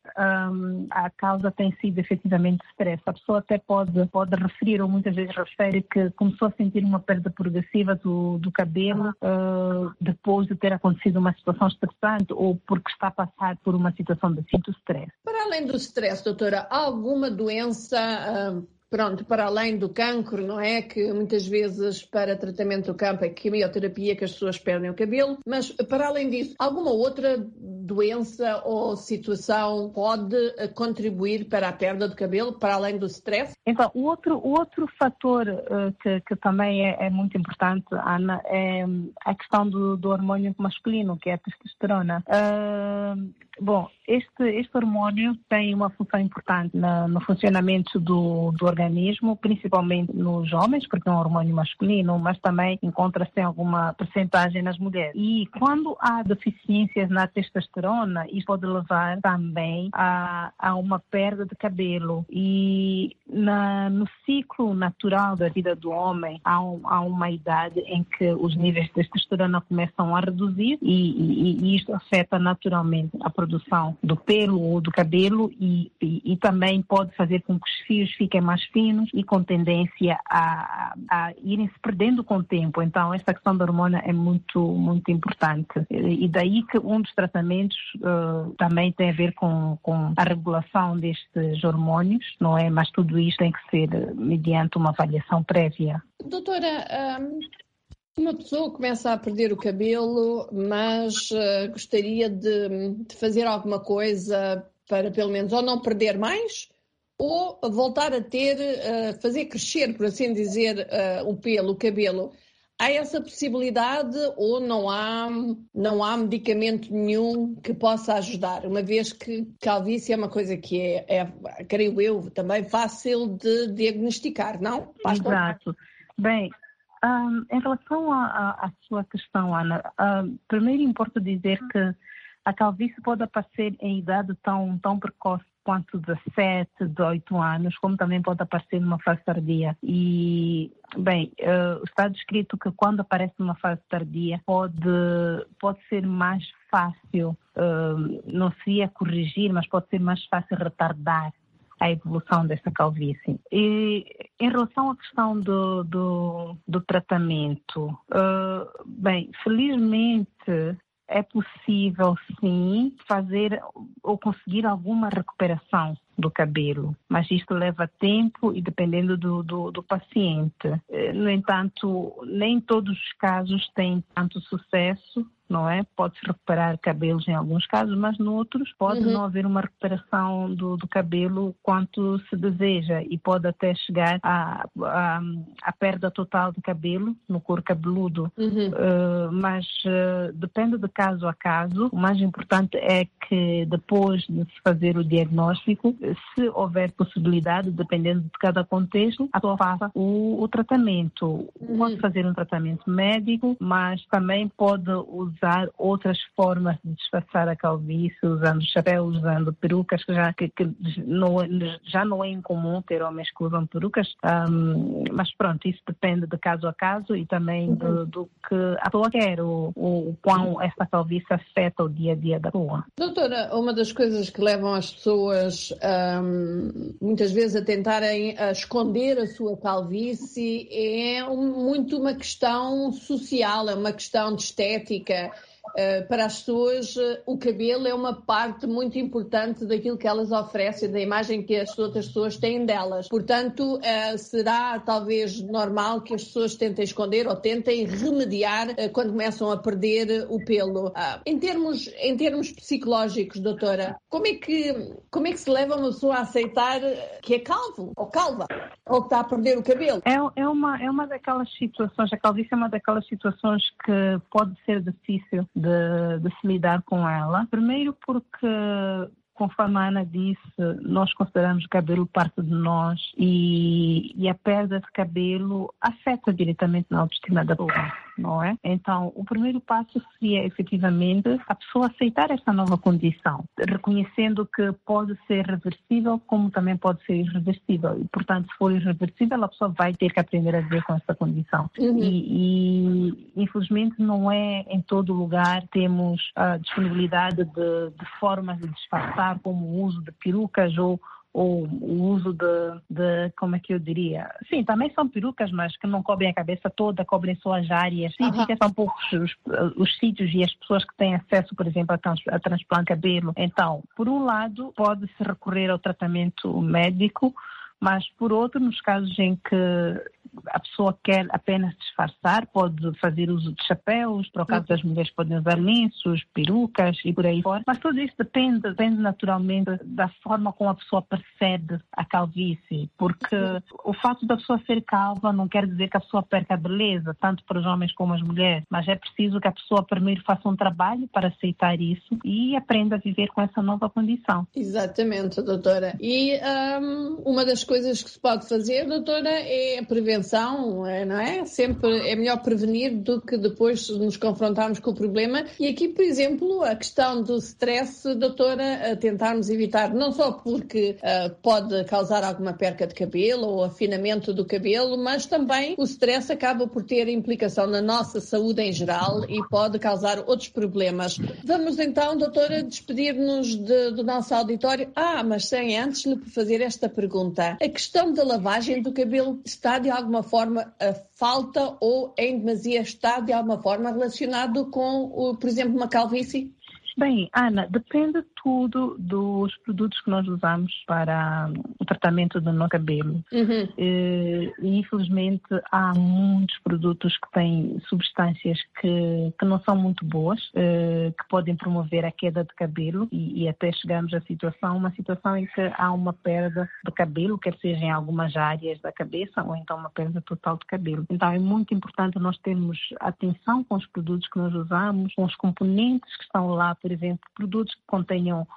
um, a causa tem sido efetivamente stress. A pessoa até pode, pode referir, ou muitas vezes refere, que começou a sentir uma perda progressiva do, do cabelo uh, depois de ter acontecido uma situação estressante ou porque está a passar por uma situação de muito stress. Para além do stress, doutora, há alguma doença... Uh... Pronto, para além do cancro, não é? Que muitas vezes para tratamento do cancro é quimioterapia que as pessoas perdem o cabelo, mas para além disso, alguma outra doença ou situação pode contribuir para a perda do cabelo, para além do stress? Então, o outro, o outro fator uh, que, que também é, é muito importante, Ana, é a questão do, do hormônio masculino, que é a testosterona. Uh, bom, este, este hormônio tem uma função importante na, no funcionamento do, do organismo, principalmente nos homens, porque é um hormônio masculino, mas também encontra-se em alguma percentagem nas mulheres. E quando há deficiências na testosterona, isso pode levar também a, a uma perda de cabelo. E na, no ciclo natural da vida do homem, há, um, há uma idade em que os níveis de testosterona começam a reduzir e, e, e isto afeta naturalmente a produção do pelo ou do cabelo e, e, e também pode fazer com que os fios fiquem mais finos e com tendência a, a irem se perdendo com o tempo. Então, essa questão da hormona é muito, muito importante. E daí que um dos tratamentos uh, também tem a ver com, com a regulação destes hormônios, não é? Mas tudo isto tem que ser mediante uma avaliação prévia. Doutora, um... uma pessoa começa a perder o cabelo, mas uh, gostaria de, de fazer alguma coisa para, pelo menos, ou não perder mais, ou voltar a ter, uh, fazer crescer, por assim dizer, uh, o pelo, o cabelo. Há essa possibilidade ou não há, não há medicamento nenhum que possa ajudar? Uma vez que calvície é uma coisa que é, é creio eu, também fácil de diagnosticar, não? Exato. Bem... Um, em relação à sua questão, Ana, um, primeiro importa dizer que a calvície pode aparecer em idade tão, tão precoce quanto dezassete, dezoito anos, como também pode aparecer numa fase tardia. E, bem, uh, está descrito que quando aparece numa fase tardia pode, pode ser mais fácil, uh, não seria corrigir, mas pode ser mais fácil retardar a evolução dessa calvície. E em relação à questão do, do, do tratamento, uh, bem, felizmente é possível sim fazer ou conseguir alguma recuperação do cabelo, mas isto leva tempo e dependendo do, do, do paciente. No entanto, nem todos os casos têm tanto sucesso, não é? Pode-se recuperar cabelos em alguns casos, mas noutros pode uhum. não haver uma recuperação do, do cabelo quanto se deseja e pode até chegar à a, a, a perda total do cabelo no couro cabeludo. Uhum. Uh, mas uh, depende de caso a caso. O mais importante é que depois de se fazer o diagnóstico, se houver possibilidade, dependendo de cada contexto, a pessoa faça o, o tratamento. Uhum. Pode fazer um tratamento médico, mas também pode usar usar outras formas de disfarçar a calvície, usando chapéu, usando perucas, que já, que, que não, já não é incomum ter homens que usam perucas, um, mas pronto, isso depende de caso a caso e também uhum. do, do que a pessoa quer, o, o quão essa calvície afeta o dia a dia da pessoa. Doutora, uma das coisas que levam as pessoas um, muitas vezes a tentarem a esconder a sua calvície é um, muito uma questão social, é uma questão de estética. Uh, para as pessoas, uh, o cabelo é uma parte muito importante daquilo que elas oferecem, da imagem que as outras pessoas têm delas. Portanto, uh, será talvez normal que as pessoas tentem esconder ou tentem remediar uh, quando começam a perder o pelo. Uh, em termos, em termos psicológicos, doutora, como é, que, como é que se leva uma pessoa a aceitar que é calvo ou calva ou que está a perder o cabelo? É, é, uma, é uma daquelas situações, a calvície é uma daquelas situações que pode ser difícil De, de se lidar com ela. Primeiro porque, conforme a Ana disse, nós consideramos o cabelo parte de nós e, e a perda de cabelo afeta diretamente na autoestima da pessoa. não é? Então, o primeiro passo seria, efetivamente, a pessoa aceitar essa nova condição, reconhecendo que pode ser reversível, como também pode ser irreversível. E, portanto, se for irreversível, a pessoa vai ter que aprender a viver com essa condição. Uhum. E, e, infelizmente, não é em todo lugar temos a disponibilidade de, de formas de disfarçar, como o uso de perucas ou ou o uso de, de, como é que eu diria? Sim, também são perucas, mas que não cobrem a cabeça toda, cobrem só as áreas. Sim, uhum. São poucos os, os sítios e as pessoas que têm acesso, por exemplo, a, trans, a transplante de cabelo. Então, por um lado, pode-se recorrer ao tratamento médico, mas por outro, nos casos em que a pessoa quer apenas disfarçar, pode fazer uso de chapéus, para o caso das mulheres podem usar lenços, perucas e por aí fora. Mas tudo isso depende, depende naturalmente da forma como a pessoa percebe a calvície, porque o fato da pessoa ser calva não quer dizer que a pessoa perca a beleza, tanto para os homens como as mulheres, mas é preciso que a pessoa primeiro faça um trabalho para aceitar isso e aprenda a viver com essa nova condição. Exatamente, doutora. E um, uma das coisas que se pode fazer, doutora, é a prevenção. Não é? Sempre é melhor prevenir do que depois nos confrontarmos com o problema. E aqui, por exemplo, a questão do stress, doutora, a tentarmos evitar, não só porque uh, pode causar alguma perca de cabelo ou afinamento do cabelo, mas também o stress acaba por ter implicação na nossa saúde em geral e pode causar outros problemas. Vamos então, doutora, despedir-nos de, do nosso auditório. Ah, mas sem antes lhe fazer esta pergunta. A questão da lavagem do cabelo está de alguma forma a falta ou em demasia está de alguma forma relacionado com, por exemplo, uma calvície? Bem, Ana, depende tudo dos produtos que nós usamos para o tratamento do nosso cabelo. Uhum. E, infelizmente, há muitos produtos que têm substâncias que, que não são muito boas, que podem promover a queda de cabelo e, e até chegamos à situação, uma situação em que há uma perda de cabelo, quer seja em algumas áreas da cabeça ou então uma perda total de cabelo. Então, é muito importante nós termos atenção com os produtos que nós usamos, com os componentes que estão lá. Por exemplo, produtos que contenham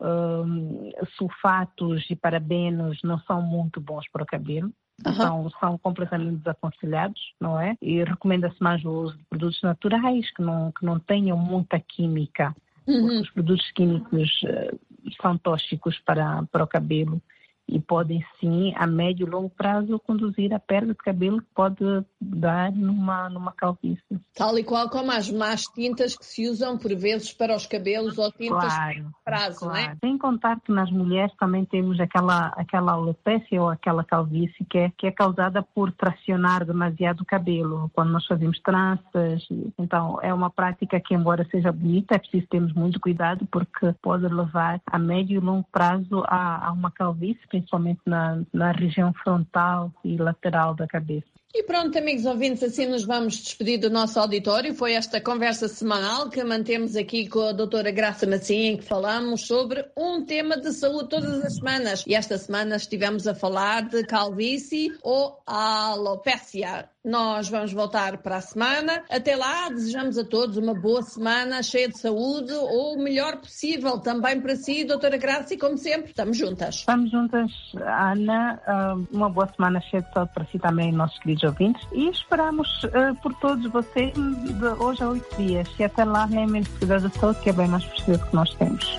um, sulfatos e parabenos não são muito bons para o cabelo. Uhum. Então, são completamente desaconselhados, não é? E recomenda-se mais o uso de produtos naturais que não, que não tenham muita química. Uhum. Porque os produtos químicos uh, são tóxicos para, para o cabelo e podem, sim, a médio e longo prazo, conduzir à perda de cabelo que pode dar numa, numa calvície. Tal e qual como as más tintas que se usam, por vezes, para os cabelos ou tintas claro, de prazo, claro. Não é? Sem contar que nas mulheres também temos aquela, aquela alopecia ou aquela calvície que é, que é causada por tracionar demasiado o cabelo, quando nós fazemos tranças. Então, é uma prática que, embora seja bonita, é preciso termos muito cuidado porque pode levar a médio e longo prazo a, a uma calvície, principalmente na, na região frontal e lateral da cabeça. E pronto, amigos ouvintes, assim nos vamos despedir do nosso auditório. Foi esta conversa semanal que mantemos aqui com a doutora Graça Macinha, em que falamos sobre um tema de saúde todas as semanas. E esta semana estivemos a falar de calvície ou alopécia. Nós vamos voltar para a semana. Até lá, desejamos a todos uma boa semana, cheia de saúde, ou o melhor possível também para si, doutora Graça, e como sempre, estamos juntas. Estamos juntas, Ana. Uma boa semana cheia de saúde para si também, nossos queridos ouvintes, e esperamos uh, por todos vocês de hoje a oito dias. E até lá, lembrem-se de cuidar da saúde, que é bem mais precioso que nós temos.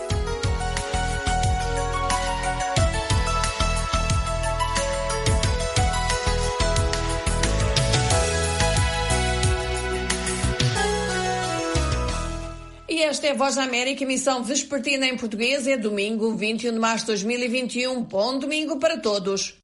E esta é a Voz da América, emissão vespertina em português, é domingo, vinte e um de março de dois mil e vinte e um. Bom domingo para todos.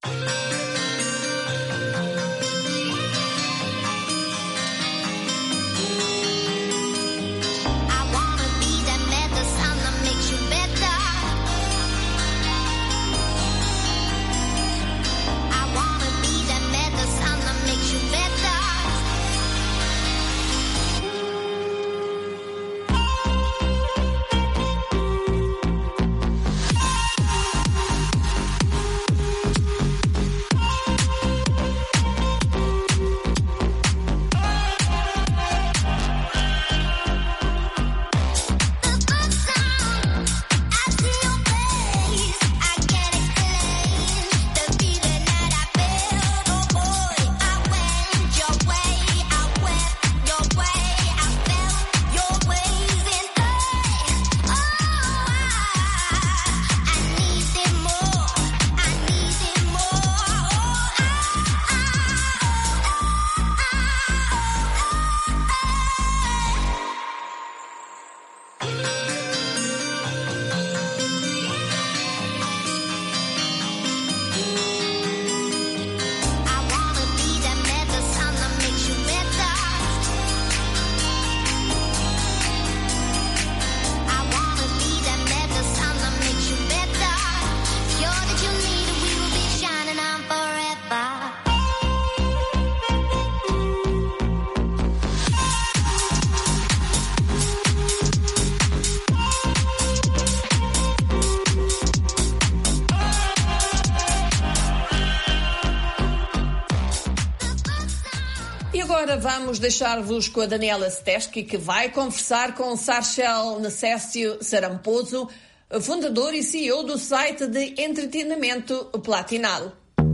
E agora vamos deixar-vos com a Daniela Stesky, que vai conversar com Sarchel Necessio Saramposo, fundador e C E O do site de entretenimento Platinal.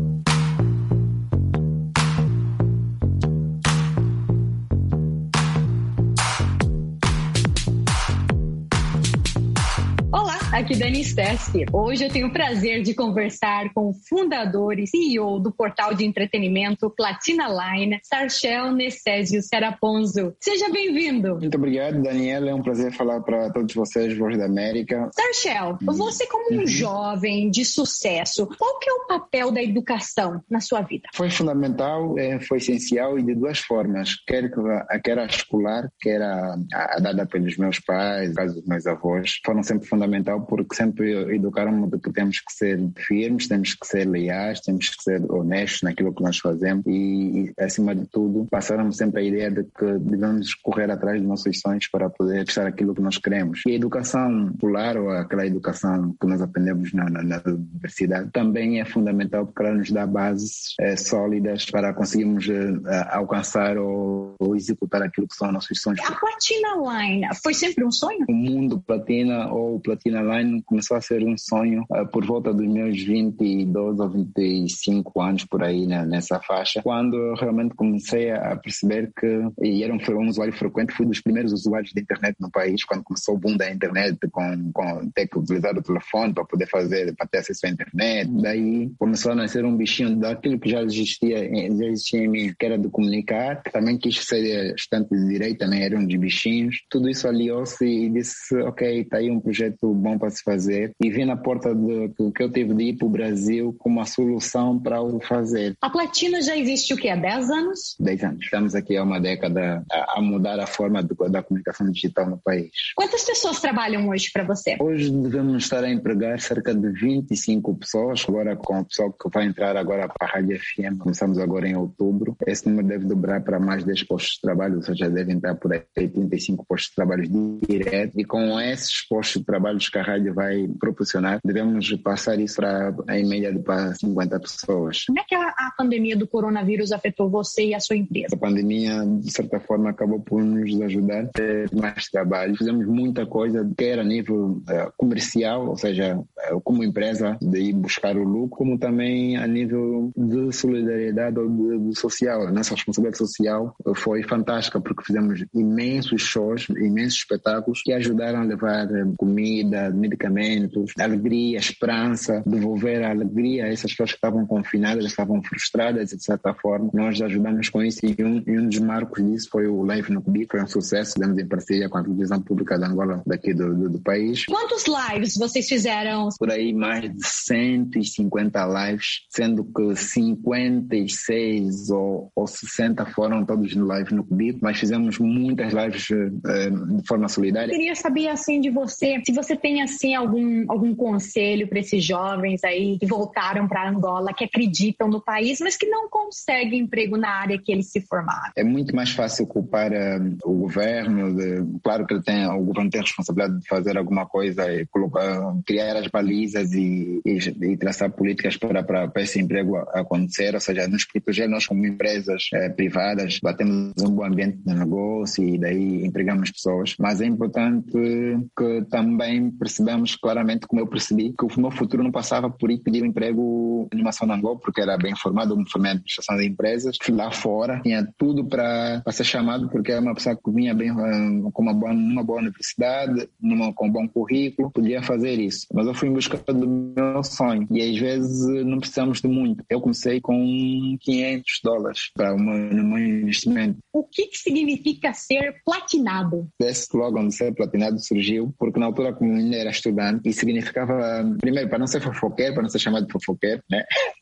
Aqui Dani Stesky. Hoje eu tenho o prazer de conversar com o fundador e C E O do portal de entretenimento Platina Line, Sarchel Necessio Saramposo. Seja bem-vindo. Muito obrigado, Daniela. É um prazer falar para todos vocês, Voz da América. Sarchel, você como um uhum. jovem de sucesso, qual que é o papel da educação na sua vida? Foi fundamental, foi essencial e de duas formas. Quer a escolar, quer a, a dada pelos meus pais, caso dos meus avós, foram sempre fundamental porque sempre educaram-me de que temos que ser firmes, temos que ser leais, temos que ser honestos naquilo que nós fazemos e, e acima de tudo, passaram-me sempre a ideia de que devemos correr atrás dos nossos sonhos para poder estar aquilo que nós queremos. E a educação popular, ou aquela educação que nós aprendemos na, na, na universidade, também é fundamental porque ela nos dá bases é, sólidas para conseguirmos é, alcançar ou, ou executar aquilo que são nossos sonhos. A Platina Line foi sempre um sonho? O mundo Platina ou Platina Line começou a ser um sonho uh, por volta dos meus vinte e dois ou vinte e cinco anos por aí, né, nessa faixa, quando eu realmente comecei a perceber que, e era um, um usuário frequente, fui dos primeiros usuários da internet no país, quando começou o boom da internet, com, com ter que utilizar o telefone para poder fazer, para ter acesso à internet. Daí começou a nascer um bichinho daquilo que já existia, já existia em mim, que era de comunicar, que também quis ser estudante de direito, também era um dos bichinhos. Tudo isso aliou-se e disse, ok, está aí um projeto bom para se fazer, e vi na porta de, que eu tive de ir para o Brasil como uma solução para o fazer. A Platina já existe o quê? Há dez anos? dez anos. Estamos aqui há uma década a, a mudar a forma do, da comunicação digital no país. Quantas pessoas trabalham hoje para você? Hoje devemos estar a empregar cerca de vinte e cinco pessoas, agora com o pessoal que vai entrar agora para a Rádio F M, começamos agora em outubro. Esse número deve dobrar para mais dez postos de trabalho, ou seja, devem estar por aí trinta e cinco postos de trabalho direto, e com esses postos de trabalho que a rádio vai proporcionar, devemos passar isso para, em média, para cinquenta pessoas. Como é que a, a pandemia do coronavírus afetou você e a sua empresa? A pandemia, de certa forma, acabou por nos ajudar a ter mais trabalho. Fizemos muita coisa, quer a nível uh, comercial, ou seja, uh, como empresa, de ir buscar o lucro, como também a nível de solidariedade ou de, de social. A nossa responsabilidade social foi fantástica, porque fizemos imensos shows, imensos espetáculos que ajudaram a levar uh, comida, medicamentos, alegria, esperança, devolver a alegria a essas pessoas que estavam confinadas, estavam frustradas, de certa forma. Nós ajudamos com isso e um, e um dos marcos disso foi o Live no Cubi, que foi um sucesso, fizemos em parceria com a televisão pública de Angola, daqui do, do, do país. Quantos lives vocês fizeram? Por aí mais de cento e cinquenta lives, sendo que cinquenta e seis ou, ou sessenta foram todos no Live no Cubi, mas fizemos muitas lives eh, de forma solidária. Eu queria saber assim de você, se você tem assim algum, algum conselho para esses jovens aí que voltaram para Angola, que acreditam no país, mas que não conseguem emprego na área que eles se formaram. É muito mais fácil culpar uh, o governo, de, claro que ele tem, o governo tem a responsabilidade de fazer alguma coisa e colocar, criar as balizas e, e, e traçar políticas para, para, para esse emprego acontecer, ou seja, nos proteger nós como empresas eh, privadas, batemos um bom ambiente de negócio e daí empregamos pessoas, mas é importante que também percebamos claramente, como eu percebi, que o meu futuro não passava por ir pedir um emprego numa zona Angola, porque era bem formado, eu me formei em administração de empresas, fui lá fora, tinha tudo para ser chamado, porque era uma pessoa que vinha bem um, com uma boa, numa boa universidade, numa, com um bom currículo, podia fazer isso. Mas eu fui em busca do meu sonho e às vezes não precisamos de muito. Eu comecei com quinhentos dólares para o meu, meu investimento. O que, que significa ser platinado? Esse slogan de ser platinado surgiu porque na altura, como eu ainda era estudante, e significava, primeiro, para não ser fofoqueiro, para não ser chamado de fofoqueiro, né?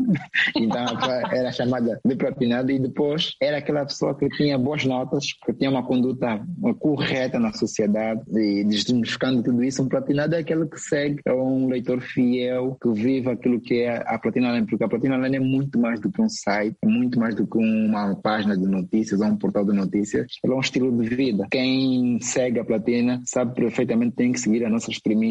Então era chamada de platinado, e depois era aquela pessoa que tinha boas notas, que tinha uma conduta correta na sociedade, e desmistificando tudo isso, um platinado é aquele que segue, é um leitor fiel, que vive aquilo que é a Platina Line, porque a Platina Line é muito mais do que um site, é muito mais do que uma página de notícias ou um portal de notícias, ela é um estilo de vida. Quem segue a Platina sabe perfeitamente que tem que seguir as nossas premissas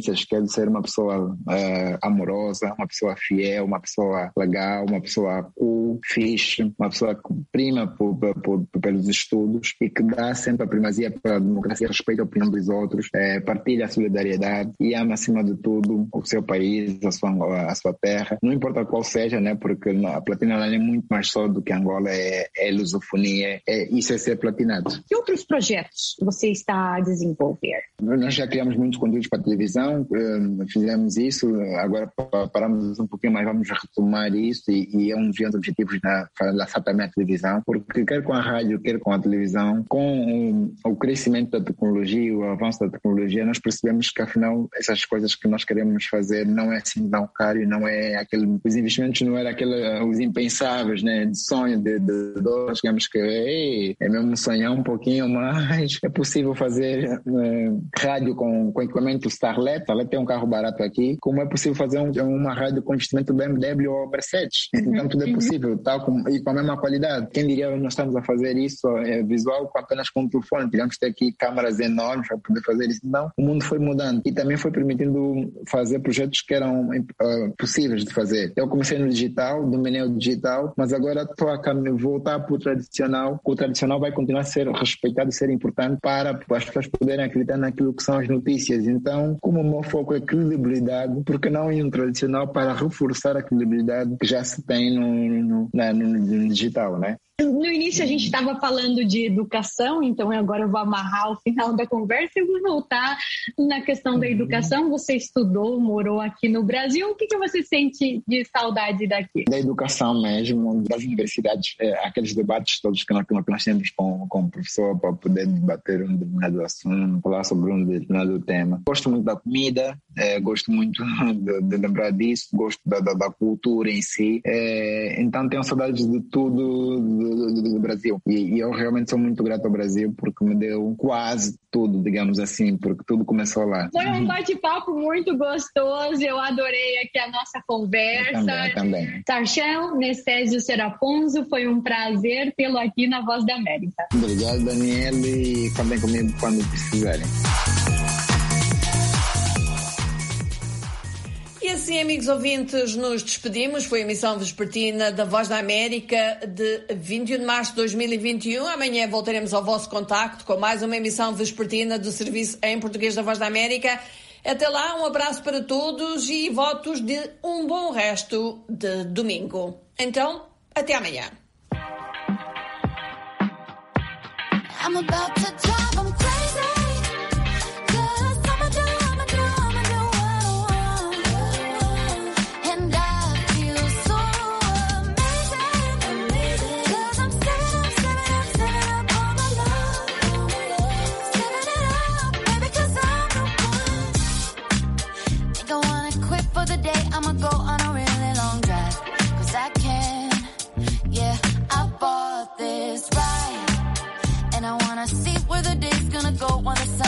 premissas, que é de ser uma pessoa uh, amorosa, uma pessoa fiel, uma pessoa legal, uma pessoa cool, fixe, uma pessoa que prima por, por, por, pelos estudos e que dá sempre a primazia para a democracia, respeita a opinião dos outros, é, partilha a solidariedade e ama acima de tudo o seu país, a sua, a sua terra, não importa qual seja, né, porque a Platina Line é muito mais só do que Angola, é, é lusofonia, é, isso é ser platinado. Que outros projetos você está a desenvolver? Nós já criamos muitos conteúdos para a televisão, fizemos isso, agora paramos um pouquinho mais, vamos retomar isso e, e é um dos objetivos na lançar também a televisão, porque quer com a rádio, quer com a televisão, com o, o crescimento da tecnologia, o avanço da tecnologia, nós percebemos que afinal essas coisas que nós queremos fazer não é assim tão caro e não é aquele, os investimentos não eram aquele, os impensáveis, né, de sonho, de, de dor, digamos que ei, é mesmo sonhar um pouquinho, mas é possível fazer é, rádio com, com equipamento Starlet, Starlet tem um carro barato aqui, como é possível fazer um, uma rádio com investimento B M W ou Mercedes, então tudo é possível, tá, com, e com a mesma qualidade. Quem diria nós estamos a fazer isso é, visual com apenas com um telefone, tivemos que ter aqui câmaras enormes para poder fazer isso, não, o mundo foi mudando e também foi permitindo fazer projetos que eram uh, possíveis de fazer. Eu comecei no digital, dominei o digital, mas agora estou a voltar para o tradicional. O tradicional vai continuar a ser respeitado e ser importante para as pessoas poderem acreditar naquilo que são as notícias. Então, como o meu foco é credibilidade, por que não ir no tradicional para reforçar a credibilidade que já se tem no, no, no, no, no digital, né? No início a gente estava falando de educação, então agora eu vou amarrar o final da conversa e vou voltar na questão da educação. Você estudou, morou aqui no Brasil, o que, que você sente de saudade daqui? Da educação mesmo, das universidades, é, aqueles debates todos que nós, que nós temos com, com o professor para poder debater um determinado assunto, falar sobre um determinado tema. Gosto muito da comida, é, gosto muito de, de lembrar disso, gosto da, da, da cultura em si, é, então tenho saudades de tudo do, do, do Brasil e, e eu realmente sou muito grato ao Brasil porque me deu quase tudo, digamos assim, porque tudo começou lá. Foi um bate-papo muito gostoso, eu adorei aqui a nossa conversa. Eu também, também. Sarchel Necésio Seraponzo, foi um prazer tê-lo aqui na Voz da América. Obrigado, Daniel, e contem comigo quando precisarem. E assim, amigos ouvintes, nos despedimos. Foi a emissão vespertina da Voz da América de vinte e um de março de dois mil e vinte e um. Amanhã voltaremos ao vosso contacto com mais uma emissão vespertina do Serviço em Português da Voz da América. Até lá, um abraço para todos e votos de um bom resto de domingo. Então, até amanhã. I'm about to drive, I'm crazy. Go on a really long drive, cause I can, yeah, I bought this ride, and I wanna see where the day's gonna go when the sun